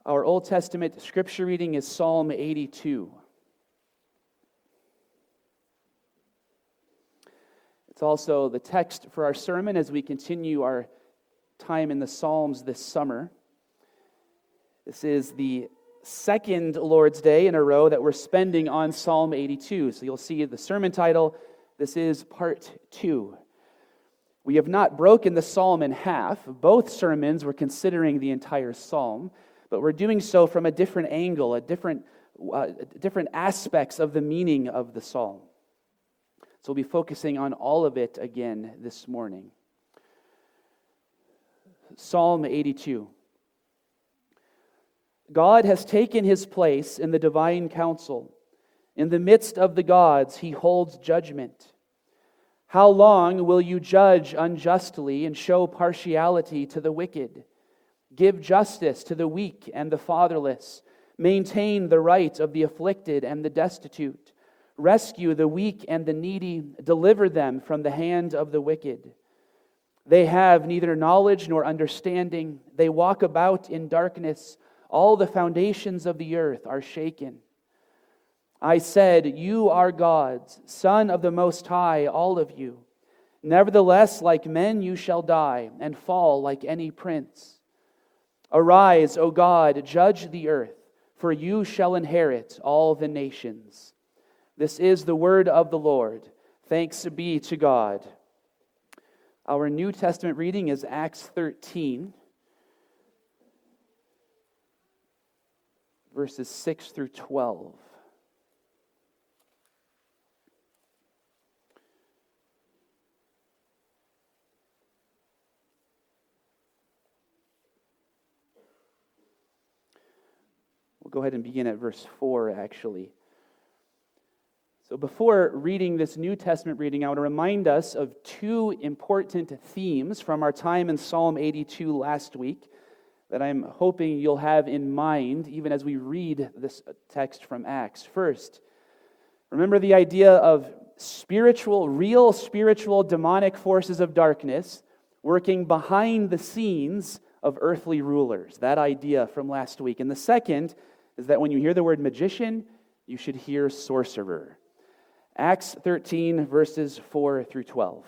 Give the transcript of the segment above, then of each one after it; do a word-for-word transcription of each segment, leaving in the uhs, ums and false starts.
Our Old Testament scripture reading is Psalm eighty-two. It's also the text for our sermon as we continue our time in the Psalms this summer. This is the second Lord's Day in a row that we're spending on Psalm eighty-two. So you'll see the sermon title. This is part two. We have not broken the psalm in half. Both sermons we're considering the entire psalm, but we're doing so from a different angle, a different, uh, different aspects of the meaning of the psalm. So we'll be focusing on all of it again this morning. Psalm eighty-two. God has taken his place in the divine council. In the midst of the gods, he holds judgment. How long will you judge unjustly and show partiality to the wicked? Give justice to the weak and the fatherless. Maintain the right of the afflicted and the destitute. Rescue the weak and the needy. Deliver them from the hand of the wicked. They have neither knowledge nor understanding. They walk about in darkness. All the foundations of the earth are shaken. I said, you are gods, Son of the Most High, all of you. Nevertheless, like men you shall die, and fall like any prince. Arise, O God, judge the earth, for you shall inherit all the nations. This is the word of the Lord. Thanks be to God. Our New Testament reading is Acts thirteen, verses six through twelve. We'll go ahead and begin at verse four, actually. So before reading this New Testament reading, I want to remind us of two important themes from our time in Psalm eighty-two last week that I'm hoping you'll have in mind even as we read this text from Acts. First, remember the idea of spiritual, real spiritual demonic forces of darkness working behind the scenes of earthly rulers. That idea from last week. And the second is that when you hear the word magician, you should hear sorcerer. Acts thirteen, verses four through twelve.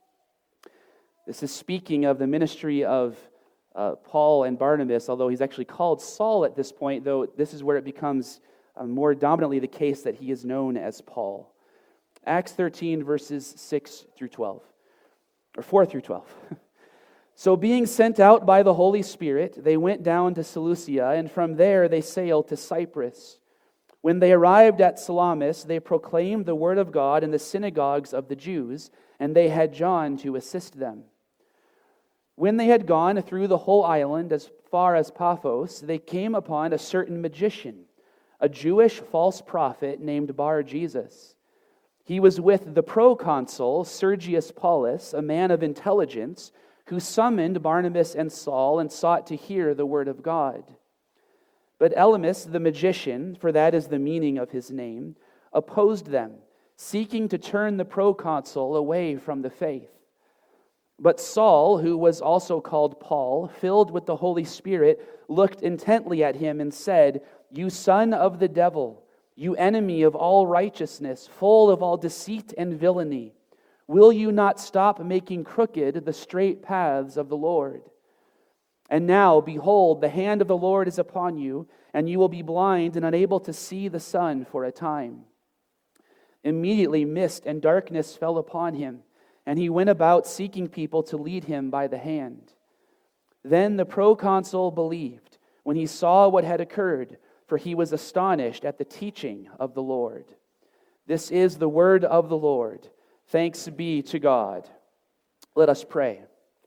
This is speaking of the ministry of uh, Paul and Barnabas, although he's actually called Saul at this point, though this is where it becomes uh, more dominantly the case that he is known as Paul. Acts thirteen, verses six through twelve, or four through twelve. So being sent out by the Holy Spirit, they went down to Seleucia, and from there they sailed to Cyprus. When they arrived at Salamis, they proclaimed the word of God in the synagogues of the Jews, and they had John to assist them. When they had gone through the whole island as far as Paphos, they came upon a certain magician, a Jewish false prophet named Bar-Jesus. He was with the proconsul Sergius Paulus, a man of intelligence, who summoned Barnabas and Saul and sought to hear the word of God. But Elymas, the magician, for that is the meaning of his name, opposed them, seeking to turn the proconsul away from the faith. But Saul, who was also called Paul, filled with the Holy Spirit, looked intently at him and said, "You son of the devil, you enemy of all righteousness, full of all deceit and villainy, will you not stop making crooked the straight paths of the Lord? And now, behold, the hand of the Lord is upon you, and you will be blind and unable to see the sun for a time." Immediately mist and darkness fell upon him, and he went about seeking people to lead him by the hand. Then the proconsul believed when he saw what had occurred, for he was astonished at the teaching of the Lord. This is the word of the Lord. Thanks be to God. Let us pray.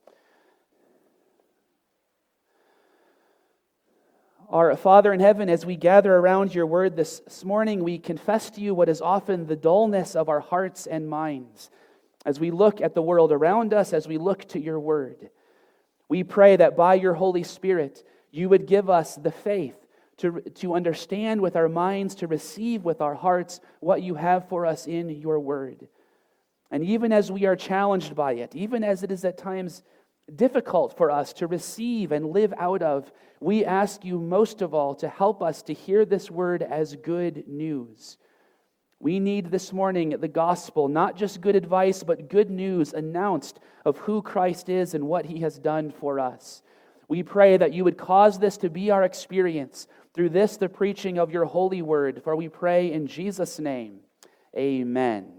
Our Father in heaven, as we gather around your word this morning, we confess to you what is often the dullness of our hearts and minds. As we look at the world around us, as we look to your word, we pray that by your Holy Spirit, you would give us the faith to, to understand with our minds, to receive with our hearts what you have for us in your word. And even as we are challenged by it, even as it is at times difficult for us to receive and live out of, we ask you most of all to help us to hear this word as good news. We need this morning the gospel, not just good advice, but good news announced of who Christ is and what he has done for us. We pray that you would cause this to be our experience through this, the preaching of your holy word, for we pray in Jesus' name. Amen.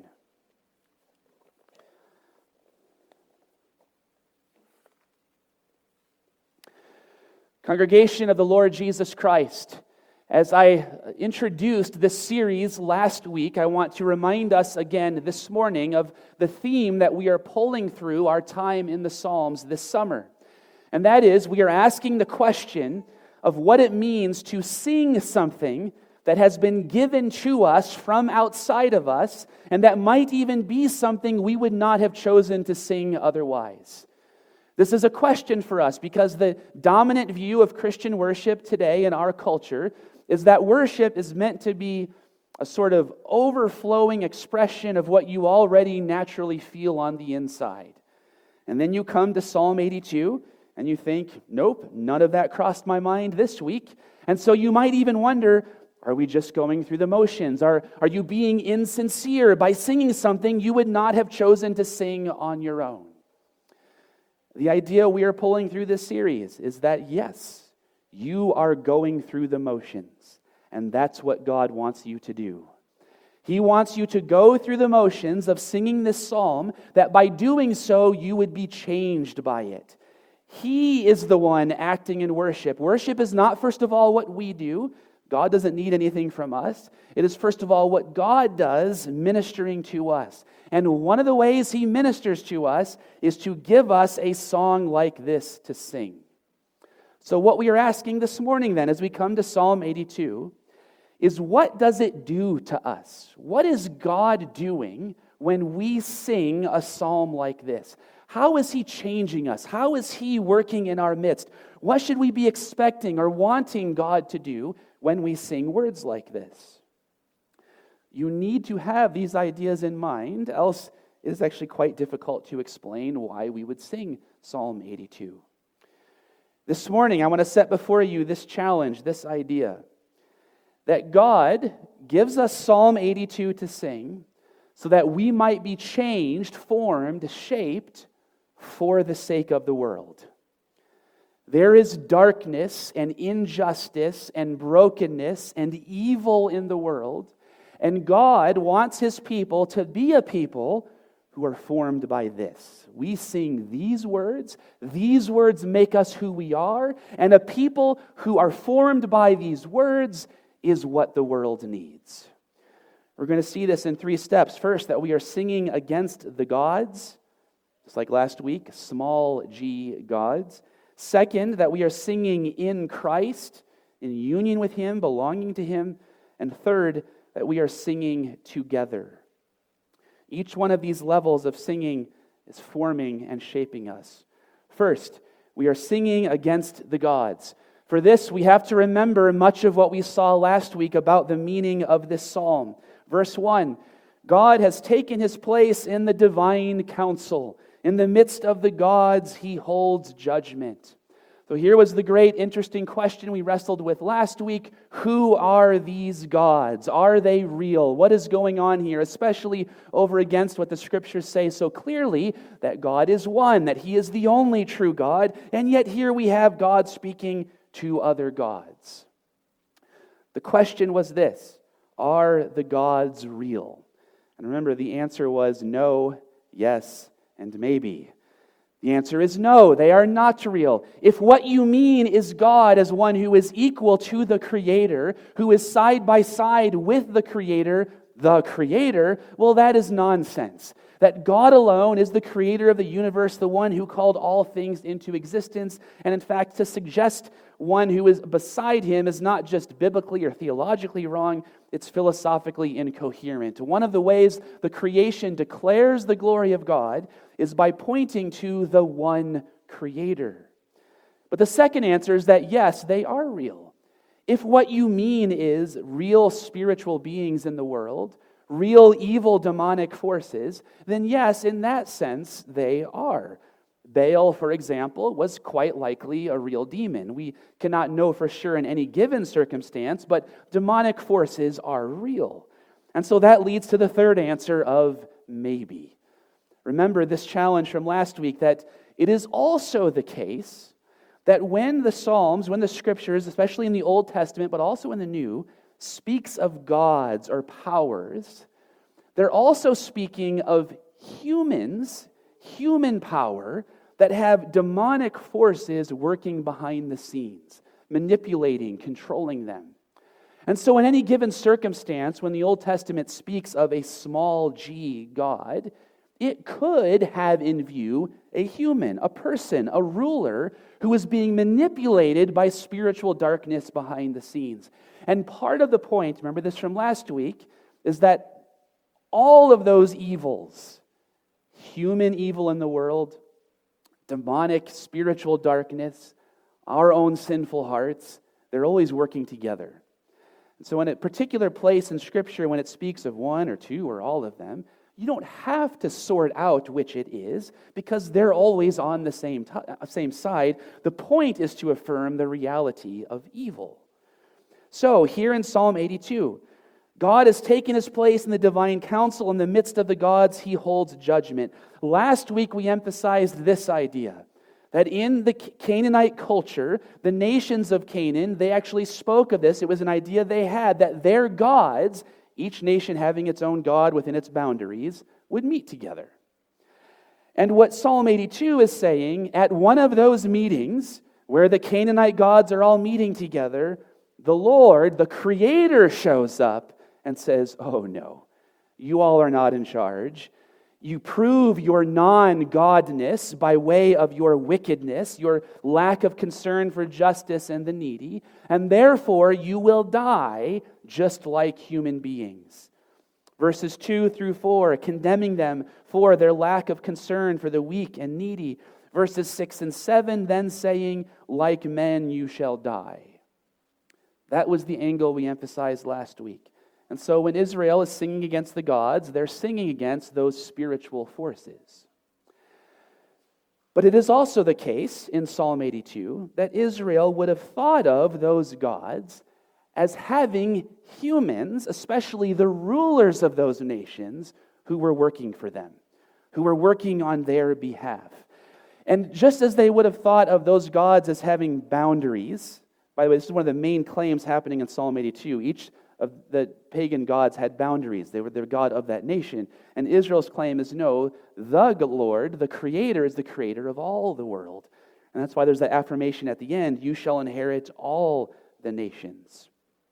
Congregation of the Lord Jesus Christ, as I introduced this series last week, I want to remind us again this morning of the theme that we are pulling through our time in the Psalms this summer. And that is, we are asking the question of what it means to sing something that has been given to us from outside of us, and that might even be something we would not have chosen to sing otherwise. This is a question for us because the dominant view of Christian worship today in our culture is that worship is meant to be a sort of overflowing expression of what you already naturally feel on the inside. And then you come to Psalm eighty-two and you think, nope, none of that crossed my mind this week. And so you might even wonder, are we just going through the motions? Are, are you being insincere by singing something you would not have chosen to sing on your own? The idea we are pulling through this series is that, yes, you are going through the motions, and that's what God wants you to do. He wants you to go through the motions of singing this psalm, that by doing so, you would be changed by it. He is the one acting in worship. Worship is not, first of all, what we do. God doesn't need anything from us. It is, first of all, what God does ministering to us. And one of the ways he ministers to us is to give us a song like this to sing. So what we are asking this morning then, as we come to Psalm eighty-two, is what does it do to us? What is God doing when we sing a psalm like this? How is he changing us? How is he working in our midst? What should we be expecting or wanting God to do when we sing words like this? You need to have these ideas in mind, else it is actually quite difficult to explain why we would sing Psalm eighty-two. This morning, I want to set before you this challenge, this idea, that God gives us Psalm eighty-two to sing so that we might be changed, formed, shaped for the sake of the world. There is darkness and injustice and brokenness and evil in the world, and God wants his people to be a people who are formed by this. We sing these words, these words make us who we are, and a people who are formed by these words is what the world needs. We're going to see this in three steps. First, that we are singing against the gods, just like last week, small g gods. Second, that we are singing in Christ, in union with him, belonging to him. And third, that we are singing together. Each one of these levels of singing is forming and shaping us. First, we are singing against the gods. For this, we have to remember much of what we saw last week about the meaning of this psalm. Verse one, God has taken his place in the divine council. In the midst of the gods, he holds judgment. So here was the great interesting question we wrestled with last week. Who are these gods? Are they real? What is going on here? Especially over against what the scriptures say so clearly, that God is one, that he is the only true God. And yet here we have God speaking to other gods. The question was this: are the gods real? And remember, the answer was no, yes, and maybe. The answer is no, they are not real. If what you mean is God as one who is equal to the Creator, who is side by side with the Creator, the Creator, well, that is nonsense. That God alone is the creator of the universe, the one who called all things into existence. And in fact, to suggest one who is beside him is not just biblically or theologically wrong, it's philosophically incoherent. One of the ways the creation declares the glory of God is by pointing to the one Creator. But the second answer is that yes, they are real. If what you mean is real spiritual beings in the world, real evil demonic forces, then yes, in that sense, they are. Baal, for example, was quite likely a real demon. We cannot know for sure in any given circumstance, but demonic forces are real. And so that leads to the third answer of maybe. Remember this challenge from last week, that it is also the case that when the Psalms, when the Scriptures, especially in the Old Testament, but also in the New, speaks of gods or powers, they're also speaking of humans, human power, that have demonic forces working behind the scenes, manipulating, controlling them. And so in any given circumstance, when the Old Testament speaks of a small g God, it could have in view a human, a person, a ruler who is being manipulated by spiritual darkness behind the scenes. And part of the point, remember this from last week, is that all of those evils, human evil in the world, demonic spiritual darkness, our own sinful hearts, they're always working together. And so in a particular place in Scripture, when it speaks of one or two or all of them, you don't have to sort out which it is, because they're always on the same, t- same side. The point is to affirm the reality of evil. So here in Psalm eighty-two, God has taken his place in the divine council. In the midst of the gods, he holds judgment. Last week we emphasized this idea, that in the Canaanite culture, the nations of Canaan, they actually spoke of this. It was an idea they had, that their gods, each nation having its own god within its boundaries, would meet together. And what Psalm eighty-two is saying, at one of those meetings, where the Canaanite gods are all meeting together, the Lord, the Creator, shows up and says, oh no, you all are not in charge. You prove your non-godness by way of your wickedness, your lack of concern for justice and the needy, and therefore you will die just like human beings. Verses two through four, condemning them for their lack of concern for the weak and needy. Verses six and seven, then saying, like men you shall die. That was the angle we emphasized last week. And so when Israel is singing against the gods, they're singing against those spiritual forces. But it is also the case in Psalm eighty-two that Israel would have thought of those gods as having humans, especially the rulers of those nations, who were working for them, who were working on their behalf. And just as they would have thought of those gods as having boundaries, by the way, this is one of the main claims happening in Psalm eighty-two. Each of the pagan gods had boundaries. They were the god of that nation. And Israel's claim is, no, the Lord, the Creator, is the creator of all the world. And that's why there's that affirmation at the end, you shall inherit all the nations.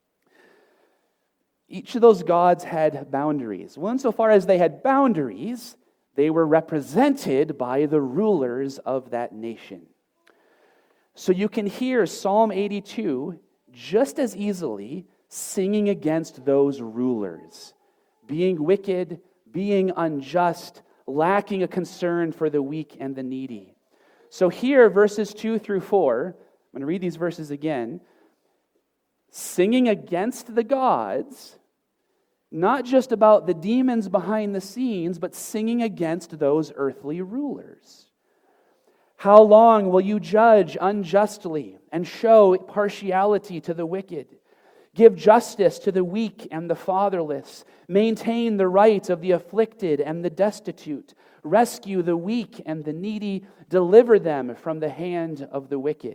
Each of those gods had boundaries. Well, insofar as they had boundaries, they were represented by the rulers of that nation. So you can hear Psalm eighty-two just as easily singing against those rulers, being wicked, being unjust, lacking a concern for the weak and the needy. So here, verses two through four, I'm going to read these verses again, singing against the gods, not just about the demons behind the scenes, but singing against those earthly rulers. How long will you judge unjustly and show partiality to the wicked? Give justice to the weak and the fatherless. Maintain the right of the afflicted and the destitute. Rescue the weak and the needy. Deliver them from the hand of the wicked.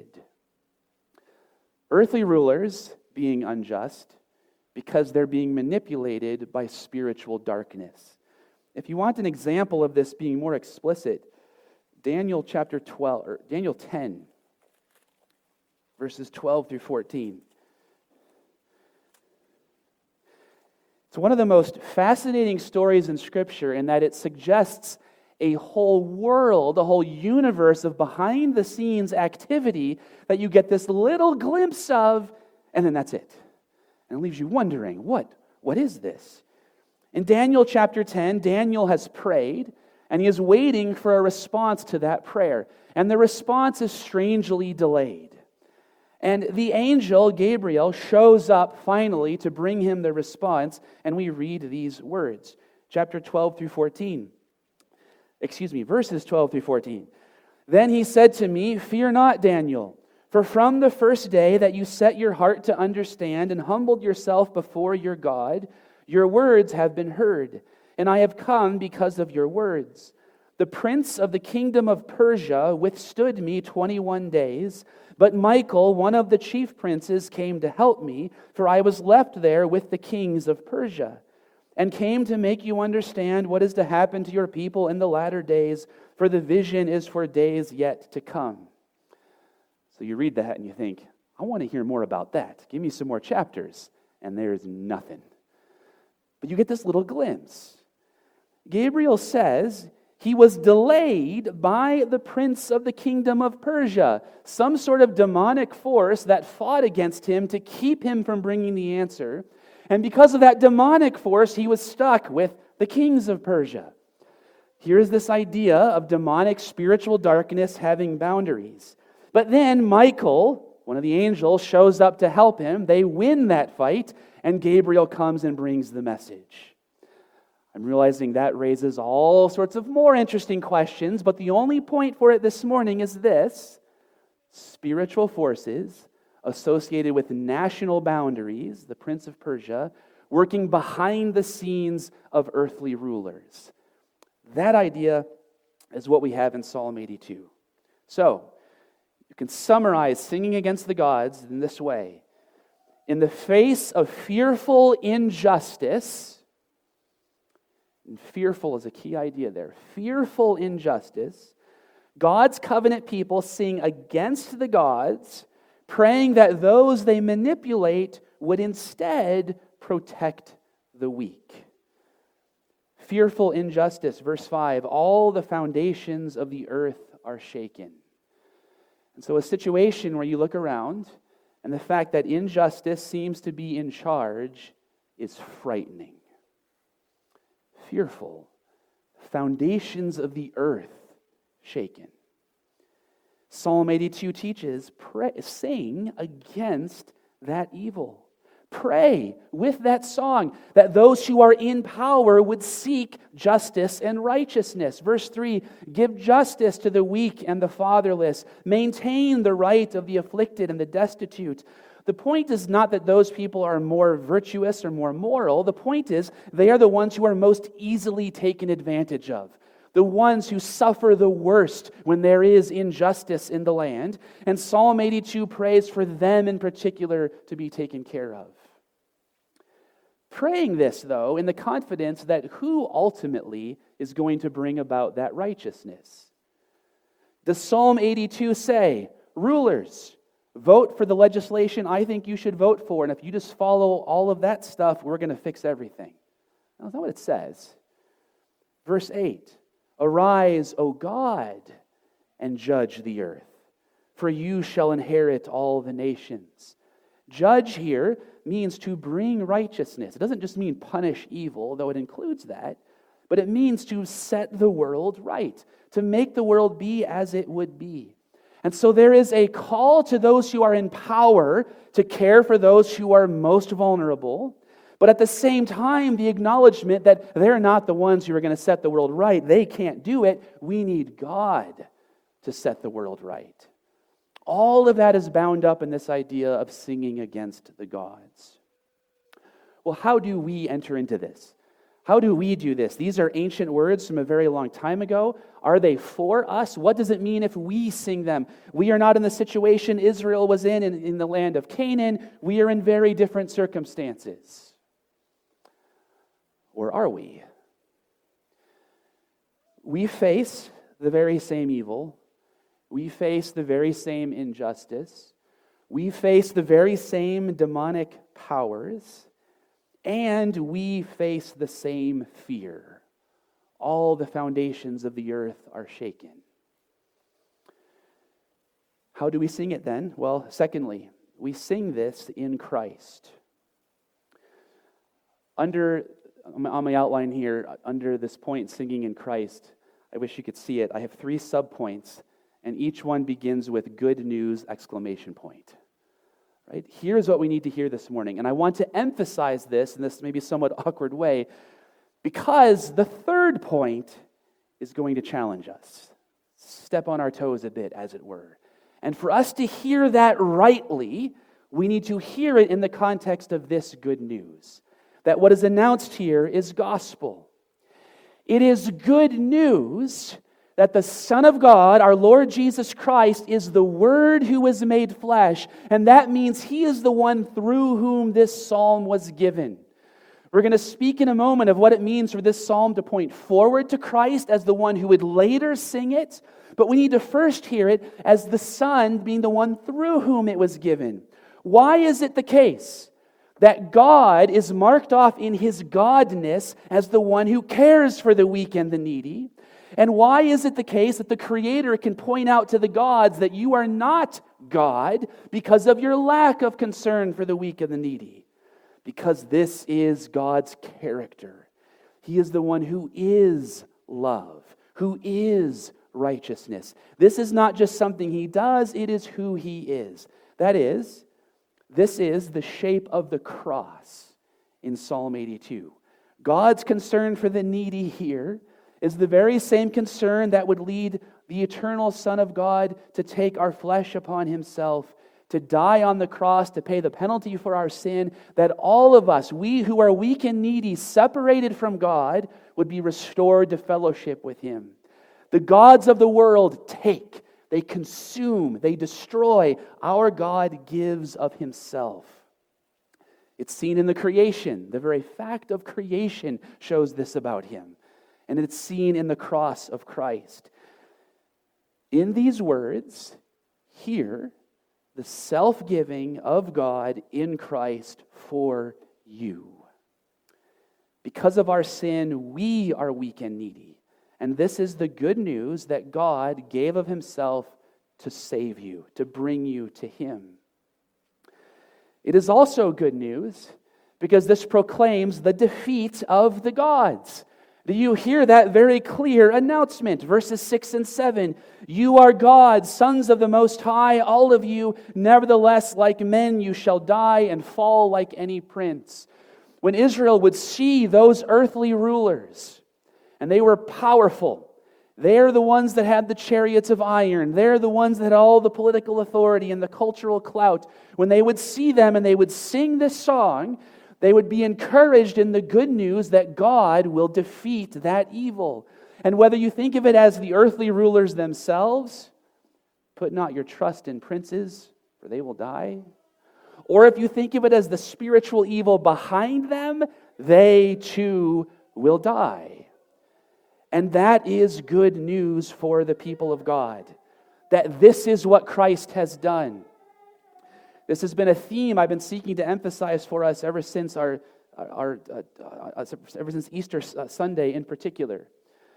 Earthly rulers being unjust because they're being manipulated by spiritual darkness. If you want an example of this being more explicit, Daniel chapter twelve, or Daniel ten, verses twelve through fourteen. It's one of the most fascinating stories in Scripture in that it suggests a whole world, a whole universe of behind-the-scenes activity that you get this little glimpse of, and then that's it. And it leaves you wondering, what, what is this? In Daniel chapter ten, Daniel has prayed, and he is waiting for a response to that prayer. And the response is strangely delayed. And the angel, Gabriel, shows up finally to bring him the response, and we read these words. Chapter twelve through fourteen. Excuse me, verses twelve through fourteen. Then he said to me, "Fear not, Daniel, for from the first day that you set your heart to understand and humbled yourself before your God, your words have been heard, and I have come because of your words. The prince of the kingdom of Persia withstood me twenty-one days, but Michael, one of the chief princes, came to help me, for I was left there with the kings of Persia, and came to make you understand what is to happen to your people in the latter days, for the vision is for days yet to come." So you read that and you think, I want to hear more about that. Give me some more chapters. And there's nothing. But you get this little glimpse. Gabriel says he was delayed by the prince of the kingdom of Persia, some sort of demonic force that fought against him to keep him from bringing the answer. And because of that demonic force, he was stuck with the kings of Persia. Here's this idea of demonic spiritual darkness having boundaries. But then Michael, one of the angels, shows up to help him. They win that fight, and Gabriel comes and brings the message. I'm realizing that raises all sorts of more interesting questions, but the only point for it this morning is this: spiritual forces associated with national boundaries, the Prince of Persia, working behind the scenes of earthly rulers. That idea is what we have in Psalm eighty-two. So, you can summarize singing against the gods in this way. In the face of fearful injustice, and fearful is a key idea there, fearful injustice, God's covenant people sing against the gods, praying that those they manipulate would instead protect the weak. Fearful injustice, verse five, all the foundations of the earth are shaken. And so a situation where you look around and the fact that injustice seems to be in charge is frightening. Fearful. Foundations of the earth shaken. Psalm eighty-two teaches, pray, sing against that evil. Pray with that song that those who are in power would seek justice and righteousness. Verse three, give justice to the weak and the fatherless. Maintain the right of the afflicted and the destitute. The point is not that those people are more virtuous or more moral. The point is they are the ones who are most easily taken advantage of. The ones who suffer the worst when there is injustice in the land. And Psalm eighty-two prays for them in particular to be taken care of. Praying this, though, in the confidence that who ultimately is going to bring about that righteousness? Does Psalm eighty-two say, rulers, vote for the legislation I think you should vote for, and if you just follow all of that stuff, we're going to fix everything? That's not what it says. Verse eight, arise, O God, and judge the earth, for you shall inherit all the nations. Judge here means to bring righteousness. It doesn't just mean punish evil, though it includes that, but it means to set the world right, to make the world be as it would be. And so there is a call to those who are in power to care for those who are most vulnerable, but at the same time, the acknowledgement that they're not the ones who are going to set the world right. They can't do it. We need God to set the world right. All of that is bound up in this idea of singing against the gods. Well, how do we enter into this? How do we do this? These are ancient words from a very long time ago. Are they for us? What does it mean if we sing them? We are not in the situation Israel was in, in, in the land of Canaan. We are in very different circumstances. Or are we? We face the very same evil. We face the very same injustice. We face the very same demonic powers. And we face the same fear. All the foundations of the earth are shaken. How do we sing it then? Well, secondly, we sing this in Christ. Under, on my outline here, under this point, singing in Christ, I wish you could see it. I have three subpoints, and each one begins with good news, exclamation point. Right? Here's what we need to hear this morning. And I want to emphasize this in this maybe somewhat awkward way, because the third point is going to challenge us. step on our toes a bit, as it were. And for us to hear that rightly, we need to hear it in the context of this good news, that what is announced here is gospel. It is good news that the Son of God, our Lord Jesus Christ, is the Word who was made flesh, and that means He is the one through whom this psalm was given. We're going to speak in a moment of what it means for this psalm to point forward to Christ as the one who would later sing it, but we need to first hear it as the Son being the one through whom it was given. Why is it the case that God is marked off in His godness as the one who cares for the weak and the needy? And why is it the case that the Creator can point out to the gods that you are not God because of your lack of concern for the weak and the needy? Because this is God's character. He is the one who is love, who is righteousness. This is not just something He does, it is who He is. That is, this is the shape of the cross in Psalm eighty-two. God's concern for the needy here is the very same concern that would lead the eternal Son of God to take our flesh upon Himself, to die on the cross, to pay the penalty for our sin, that all of us, we who are weak and needy, separated from God, would be restored to fellowship with Him. The gods of the world take, they consume, they destroy. Our God gives of Himself. It's seen in the creation. The very fact of creation shows this about Him. And it's seen in the cross of Christ. In these words, hear the self-giving of God in Christ for you. Because of our sin, we are weak and needy. And this is the good news that God gave of Himself to save you, to bring you to Him. It is also good news because this proclaims the defeat of the gods. Do you hear that very clear announcement? Verses six and seven. You are gods, sons of the Most High, all of you. Nevertheless, like men you shall die and fall like any prince. When Israel would see those earthly rulers, and they were powerful, they're the ones that had the chariots of iron. They're the ones that had all the political authority and the cultural clout. When they would see them and they would sing this song, they would be encouraged in the good news that God will defeat that evil. And whether you think of it as the earthly rulers themselves, put not your trust in princes, for they will die. Or if you think of it as the spiritual evil behind them, they too will die. And that is good news for the people of God, that this is what Christ has done. This has been a theme I've been seeking to emphasize for us ever since our, our uh, uh, ever since Easter Sunday in particular.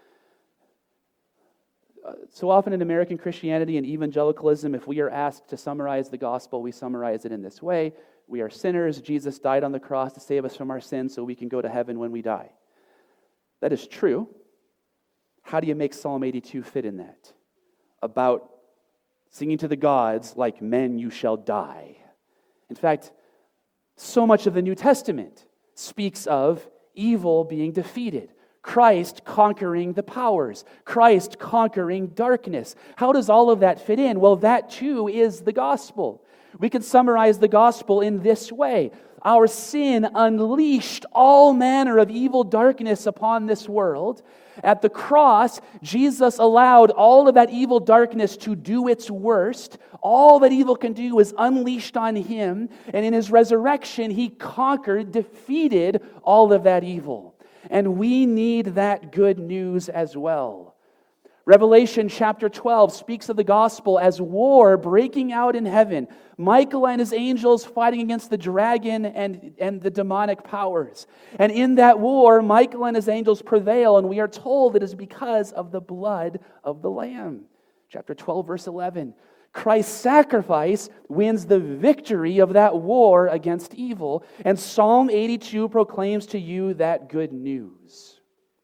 Uh, so often in American Christianity and evangelicalism, if we are asked to summarize the gospel, we summarize it in this way: we are sinners. Jesus died on the cross to save us from our sins, so we can go to heaven when we die. That is true. How do you make Psalm eighty-two fit in that? About singing to the gods, like men you shall die. In fact, so much of the New Testament speaks of evil being defeated, Christ conquering the powers, Christ conquering darkness. How does all of that fit in? Well, that too is the gospel. We can summarize the gospel in this way. Our sin unleashed all manner of evil darkness upon this world. At the cross, Jesus allowed all of that evil darkness to do its worst. All that evil can do is unleashed on Him. And in His resurrection, He conquered, defeated all of that evil. And we need that good news as well. Revelation chapter twelve speaks of the gospel as war breaking out in heaven. Michael and his angels fighting against the dragon and, and the demonic powers. And in that war, Michael and his angels prevail, and we are told it is because of the blood of the Lamb. Chapter twelve, verse eleven. Christ's sacrifice wins the victory of that war against evil, and Psalm eighty-two proclaims to you that good news.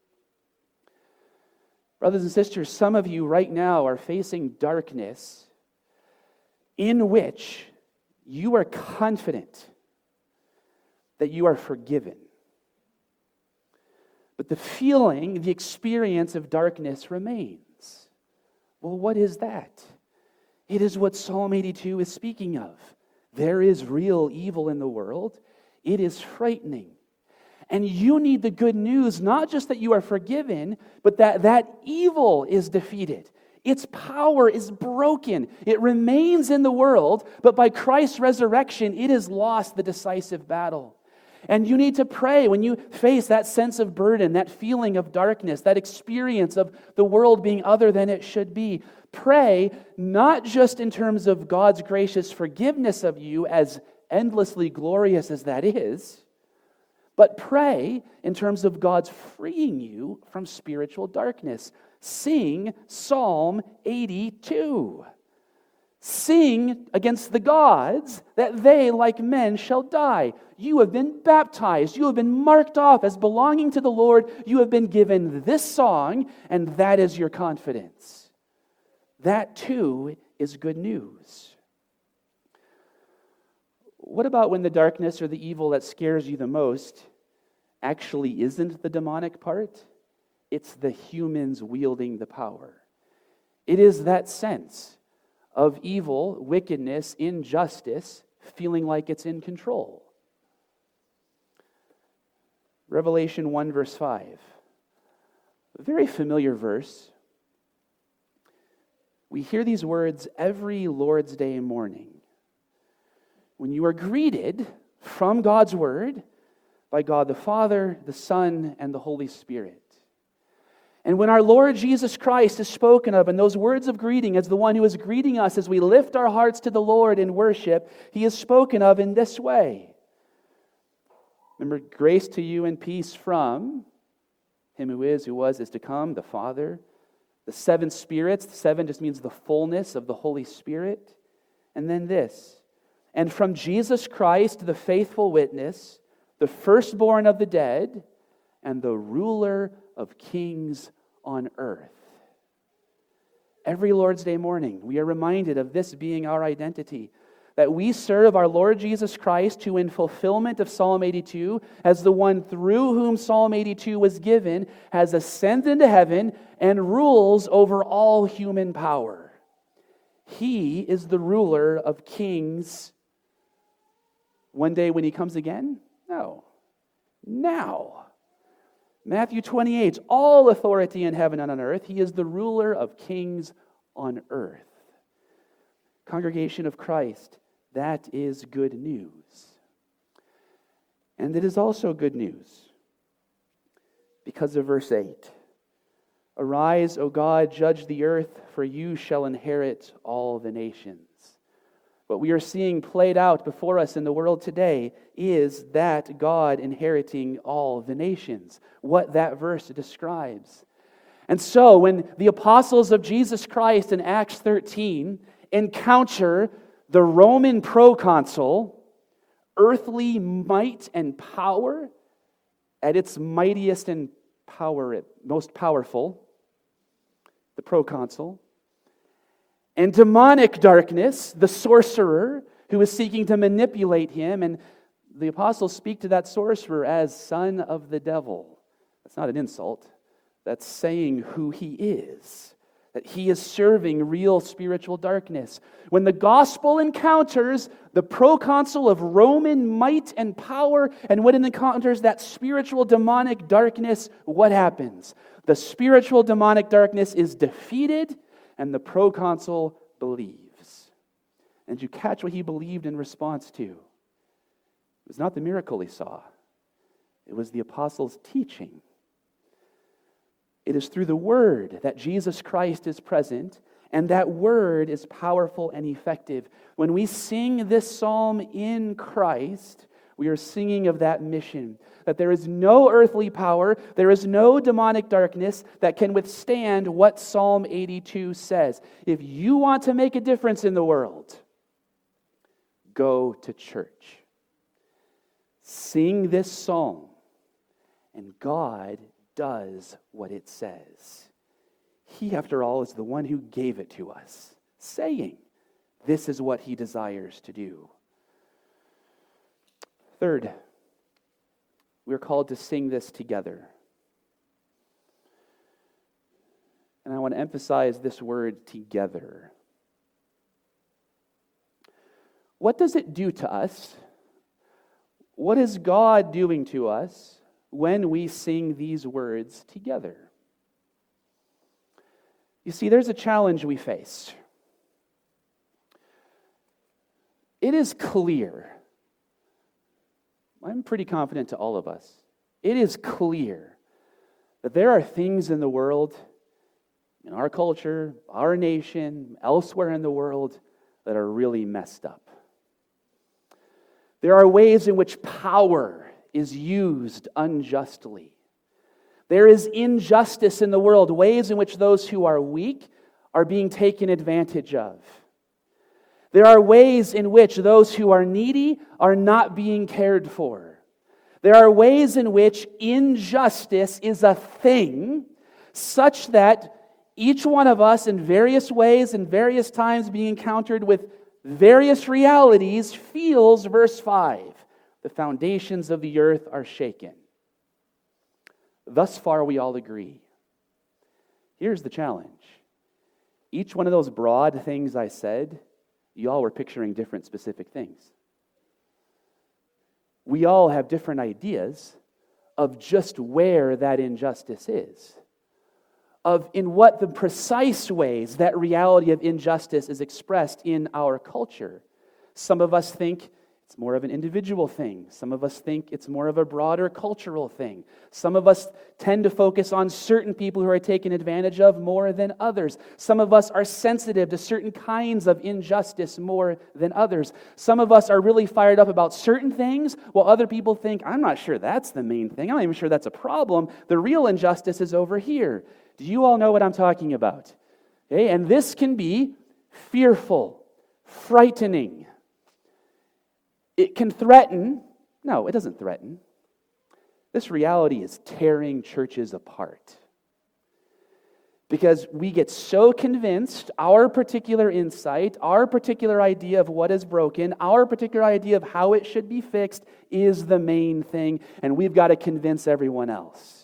Brothers and sisters, some of you right now are facing darkness in which you are confident that you are forgiven. But the feeling, the experience of darkness remains. Well, what is that? It is what Psalm eighty-two is speaking of. There is real evil in the world. It is frightening. And you need the good news, not just that you are forgiven, but that that evil is defeated. Its power is broken. It remains in the world, but by Christ's resurrection, it has lost the decisive battle. And you need to pray when you face that sense of burden, that feeling of darkness, that experience of the world being other than it should be. Pray not just in terms of God's gracious forgiveness of you, as endlessly glorious as that is, but pray in terms of God's freeing you from spiritual darkness. Sing Psalm eighty-two. Sing against the gods that they, like men, shall die. You have been baptized. You have been marked off as belonging to the Lord. You have been given this song, and that is your confidence. That, too, is good news. What about when the darkness or the evil that scares you the most actually isn't the demonic part? It's the humans wielding the power. It is that sense of evil, wickedness, injustice, feeling like it's in control. Revelation one, verse five. A very familiar verse. We hear these words every Lord's Day morning, when you are greeted from God's Word by God the Father, the Son, and the Holy Spirit. And when our Lord Jesus Christ is spoken of in those words of greeting as the one who is greeting us as we lift our hearts to the Lord in worship, He is spoken of in this way. Remember, grace to you and peace from Him who is, who was, is to come, the Father. The seven spirits, the seven just means the fullness of the Holy Spirit. And then this, and from Jesus Christ, the faithful witness, the firstborn of the dead, and the ruler of kings on earth. Every Lord's Day morning, we are reminded of this being our identity, that we serve our Lord Jesus Christ, who in fulfillment of Psalm eighty-two, as the one through whom Psalm eighty-two was given, has ascended into heaven and rules over all human power. He is the ruler of kings. One day when He comes again? No. Now. Matthew twenty-eight, all authority in heaven and on earth. He is the ruler of kings on earth. Congregation of Christ, that is good news. And it is also good news because of verse eight. Arise, O God, judge the earth, for you shall inherit all the nations. What we are seeing played out before us in the world today is that God inheriting all the nations, what that verse describes. And so when the apostles of Jesus Christ in Acts thirteen encounter the Roman proconsul, earthly might and power at its mightiest and power, most powerful, the proconsul, and demonic darkness, the sorcerer who is seeking to manipulate him. And the apostles speak to that sorcerer as son of the devil. That's not an insult. That's saying who he is, that he is serving real spiritual darkness. When the gospel encounters the proconsul of Roman might and power, and when it encounters that spiritual demonic darkness, what happens? The spiritual demonic darkness is defeated, and the proconsul believes. And you catch what he believed in response to. It was not the miracle he saw. It was the apostles' teaching. It is through the Word that Jesus Christ is present, and that Word is powerful and effective. When we sing this psalm in Christ, we are singing of that mission, that there is no earthly power, there is no demonic darkness that can withstand what Psalm eighty-two says. If you want to make a difference in the world, go to church. Sing this psalm, and God does what it says. He, after all, is the one who gave it to us, saying, this is what He desires to do. Third, we are called to sing this together. And I want to emphasize this word together. What does it do to us? What is God doing to us when we sing these words together? You see, there's a challenge we face. It is clear, I'm pretty confident to all of us, it is clear that there are things in the world, in our culture, our nation, elsewhere in the world, that are really messed up. There are ways in which power is used unjustly. There is injustice in the world, ways in which those who are weak are being taken advantage of. There are ways in which those who are needy are not being cared for. There are ways in which injustice is a thing such that each one of us in various ways and various times being encountered with various realities feels, verse five, the foundations of the earth are shaken. Thus far we all agree. Here's the challenge. Each one of those broad things I said, you all were picturing different specific things. We all have different ideas of just where that injustice is, of in what the precise ways that reality of injustice is expressed in our culture. Some of us think it's more of an individual thing. Some of us think it's more of a broader cultural thing. Some of us tend to focus on certain people who are taken advantage of more than others. Some of us are sensitive to certain kinds of injustice more than others. Some of us are really fired up about certain things, while other people think, I'm not sure that's the main thing. I'm not even sure that's a problem. The real injustice is over here. Do you all know what I'm talking about? Okay, and this can be fearful, frightening. It can threaten. No, it doesn't threaten. This reality is tearing churches apart. Because we get so convinced our particular insight, our particular idea of what is broken, our particular idea of how it should be fixed is the main thing, and we've got to convince everyone else.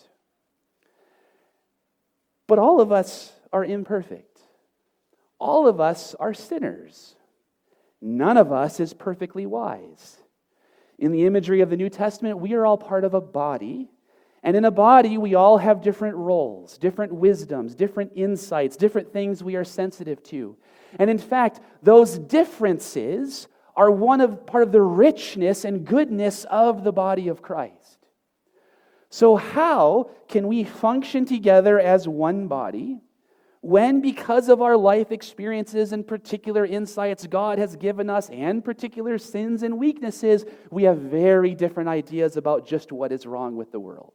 But all of us are imperfect. All of us are sinners. None of us is perfectly wise. In the imagery of the New Testament, we are all part of a body. And in a body, we all have different roles, different wisdoms, different insights, different things we are sensitive to. And in fact, those differences are one of part of the richness and goodness of the body of Christ. So how can we function together as one body when, because of our life experiences and particular insights God has given us and particular sins and weaknesses, we have very different ideas about just what is wrong with the world?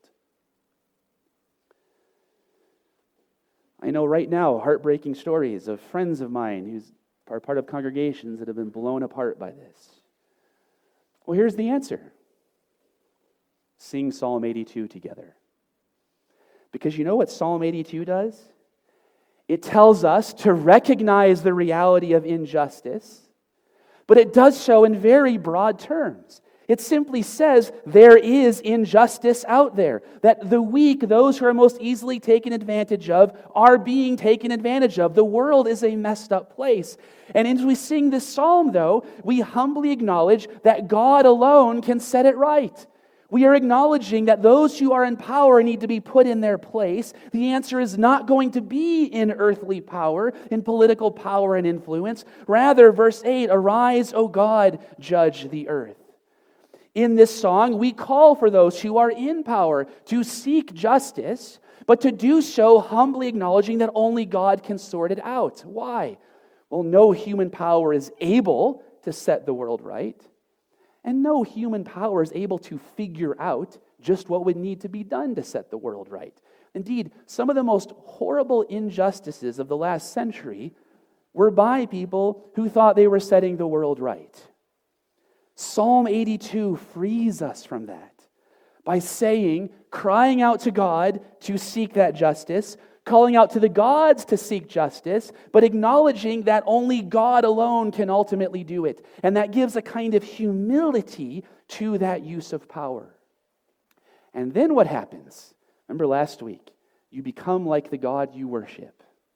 I know right now heartbreaking stories of friends of mine who are part of congregations that have been blown apart by this. Well, here's the answer. Sing Psalm eighty-two together. Because you know what Psalm eighty-two does? It tells us to recognize the reality of injustice, but it does so in very broad terms. It simply says there is injustice out there, that the weak, those who are most easily taken advantage of, are being taken advantage of. The world is a messed up place. And as we sing this psalm, though, we humbly acknowledge that God alone can set it right. We are acknowledging that those who are in power need to be put in their place. The answer is not going to be in earthly power, in political power and influence. Rather, verse eight, arise, O God, judge the earth. In this song, we call for those who are in power to seek justice, but to do so humbly acknowledging that only God can sort it out. Why? Well, no human power is able to set the world right. And no human power is able to figure out just what would need to be done to set the world right. Indeed, some of the most horrible injustices of the last century were by people who thought they were setting the world right. Psalm eighty-two frees us from that by saying, crying out to God to seek that justice, calling out to the gods to seek justice, but acknowledging that only God alone can ultimately do it. And that gives a kind of humility to that use of power. And then what happens? Remember last week, you become like the God you worship.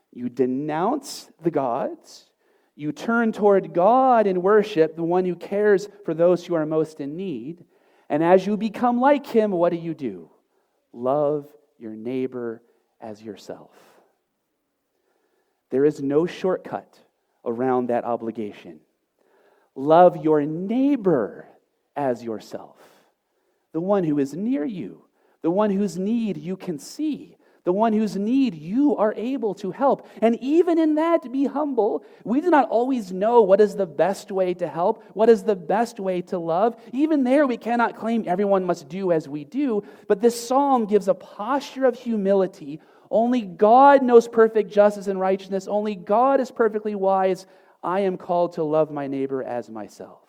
You denounce the gods. You turn toward God in worship, the one who cares for those who are most in need. And as you become like him, what do you do? Love your neighbor as yourself. There is no shortcut around that obligation. Love your neighbor as yourself, the one who is near you, the one whose need you can see, the one whose need you are able to help. And even in that, be humble. We do not always know what is the best way to help, what is the best way to love. Even there, we cannot claim everyone must do as we do, but this psalm gives a posture of humility. Only God knows perfect justice and righteousness. Only God is perfectly wise. I am called to love my neighbor as myself.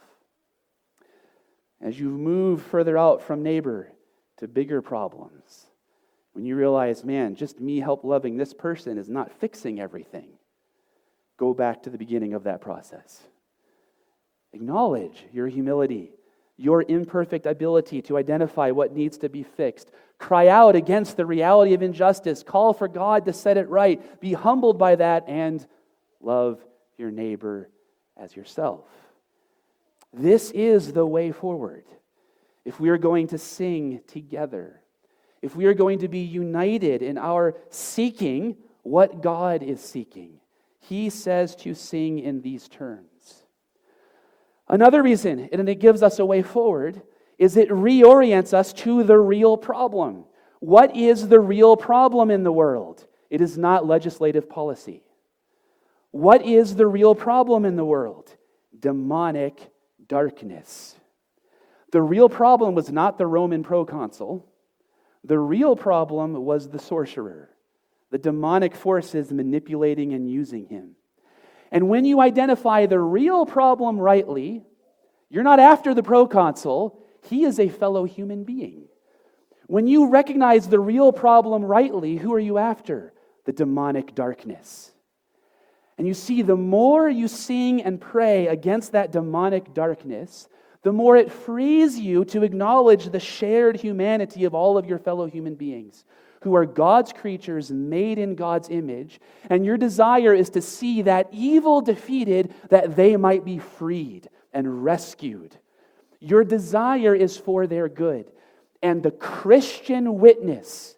As you move further out from neighbor to bigger problems, when you realize, man, just me help loving this person is not fixing everything, go back to the beginning of that process. Acknowledge your humility, your imperfect ability to identify what needs to be fixed. Cry out against the reality of injustice. Call for God to set it right. Be humbled by that and love your neighbor as yourself. This is the way forward. If we are going to sing together, if we are going to be united in our seeking what God is seeking, he says to sing in these terms. Another reason, and it gives us a way forward, is it reorients us to the real problem. What is the real problem in the world? It is not legislative policy. What is the real problem in the world? Demonic darkness. The real problem was not the Roman proconsul. The real problem was the sorcerer, the demonic forces manipulating and using him. And when you identify the real problem rightly, you're not after the proconsul, he is a fellow human being. When you recognize the real problem rightly, who are you after? The demonic darkness. And you see, the more you sing and pray against that demonic darkness, the more it frees you to acknowledge the shared humanity of all of your fellow human beings, who are God's creatures made in God's image, and your desire is to see that evil defeated, that they might be freed and rescued. Your desire is for their good. And the Christian witness,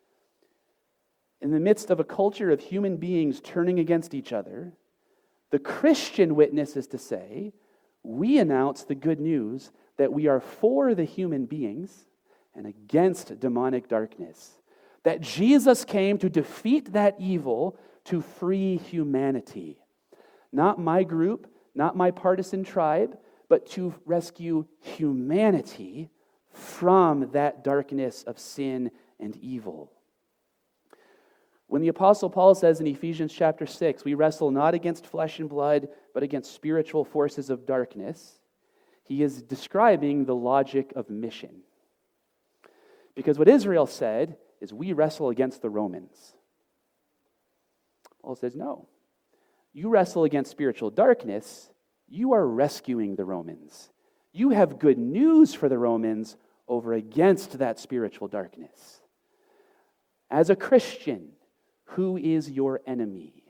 in the midst of a culture of human beings turning against each other, the Christian witness is to say, we announce the good news that we are for the human beings and against demonic darkness. That Jesus came to defeat that evil to free humanity. Not my group, not my partisan tribe, but to rescue humanity from that darkness of sin and evil. When the Apostle Paul says in Ephesians chapter six, we wrestle not against flesh and blood, but against spiritual forces of darkness, he is describing the logic of mission. Because what Israel said is, we wrestle against the Romans. Paul says, no. You wrestle against spiritual darkness, you are rescuing the Romans. You have good news for the Romans over against that spiritual darkness. As a Christian, who is your enemy?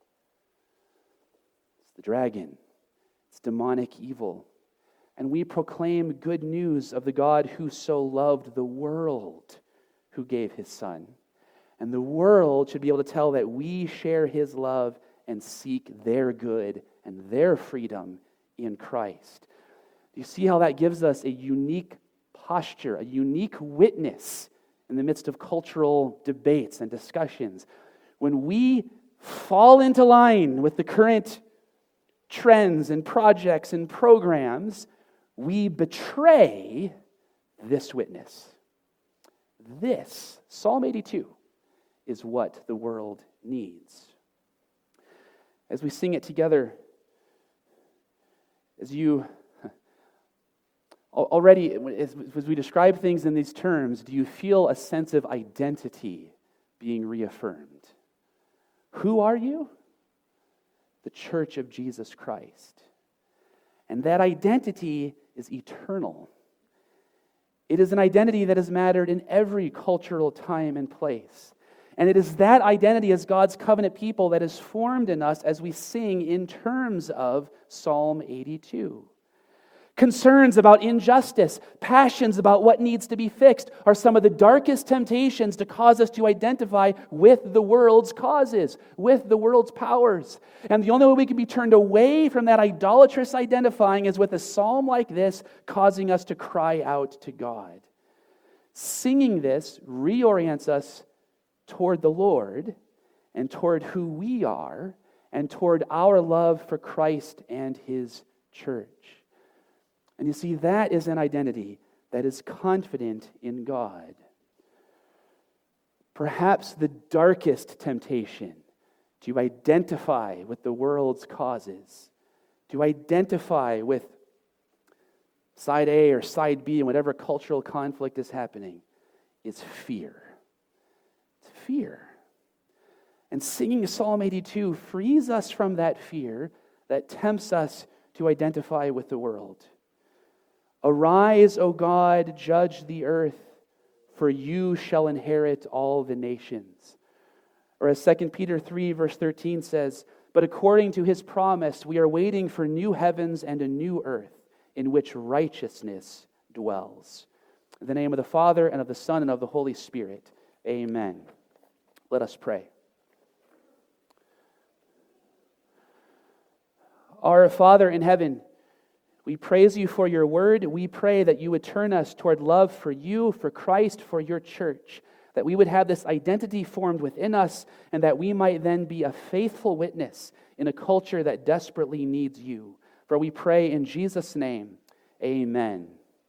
It's the dragon. It's demonic evil. And we proclaim good news of the God who so loved the world, who gave his Son. And the world should be able to tell that we share his love and seek their good and their freedom in Christ. Do you see how that gives us a unique posture, a unique witness in the midst of cultural debates and discussions? When we fall into line with the current trends and projects and programs, we betray this witness. This, Psalm eighty-two, is what the world needs. As we sing it together, as you already, as, as we describe things in these terms, do you feel a sense of identity being reaffirmed? Who are you? The Church of Jesus Christ. And that identity is eternal. It is an identity that has mattered in every cultural time and place. And it is that identity as God's covenant people that is formed in us as we sing in terms of Psalm eighty-two. Concerns about injustice, passions about what needs to be fixed are some of the darkest temptations to cause us to identify with the world's causes, with the world's powers. And the only way we can be turned away from that idolatrous identifying is with a psalm like this causing us to cry out to God. Singing this reorients us toward the Lord and toward who we are and toward our love for Christ and His church. And you see, that is an identity that is confident in God. Perhaps the darkest temptation to identify with the world's causes, to identify with side A or side B in whatever cultural conflict is happening, is fear. It's fear. And singing Psalm eighty-two frees us from that fear that tempts us to identify with the world. Arise, O God, judge the earth, for you shall inherit all the nations. Or as Second Peter three, verse thirteen says, but according to His promise, we are waiting for new heavens and a new earth in which righteousness dwells. In the name of the Father, and of the Son, and of the Holy Spirit. Amen. Let us pray. Our Father in heaven, we praise you for your word. We pray that you would turn us toward love for you, for Christ, for your church, that we would have this identity formed within us, and that we might then be a faithful witness in a culture that desperately needs you. For we pray in Jesus' name, amen.